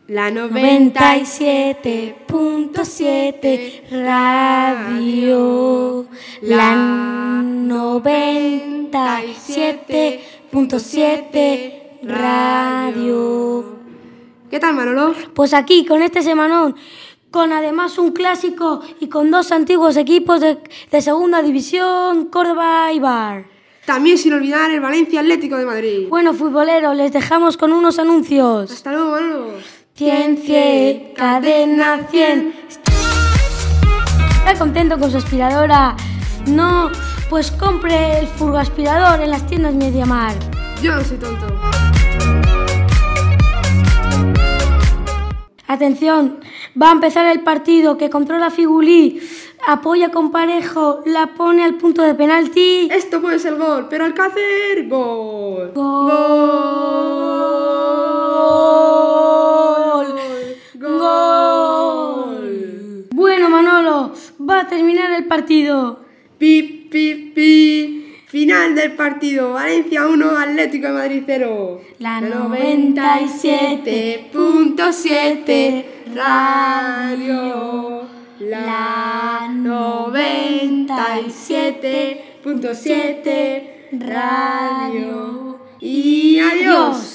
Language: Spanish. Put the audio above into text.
La 97.7 radio. La 97.7 radio. ¿Qué tal, Manolo? Pues aquí, con este semanón, con además un clásico y con dos antiguos equipos de segunda división, Córdoba y Bar. También sin olvidar el Valencia Atlético de Madrid. Bueno, futboleros, les dejamos con unos anuncios. Hasta luego, Manolo. 100, cadena 100. ¿Está contento con su aspiradora? No, pues compre el furgoaspirador en las tiendas Mediamar. Yo no soy tonto. Atención, va a empezar el partido que controla Figulí, apoya con Parejo, la pone al punto de penalti. Esto puede ser gol, pero Alcácer, gol. ¡Gol! ¡Gol! Bueno, Manolo, va a terminar el partido. Pi, pi, pi. Final del partido, Valencia 1, Atlético de Madrid 0. La 97.7 radio. La 97.7 radio. Y adiós.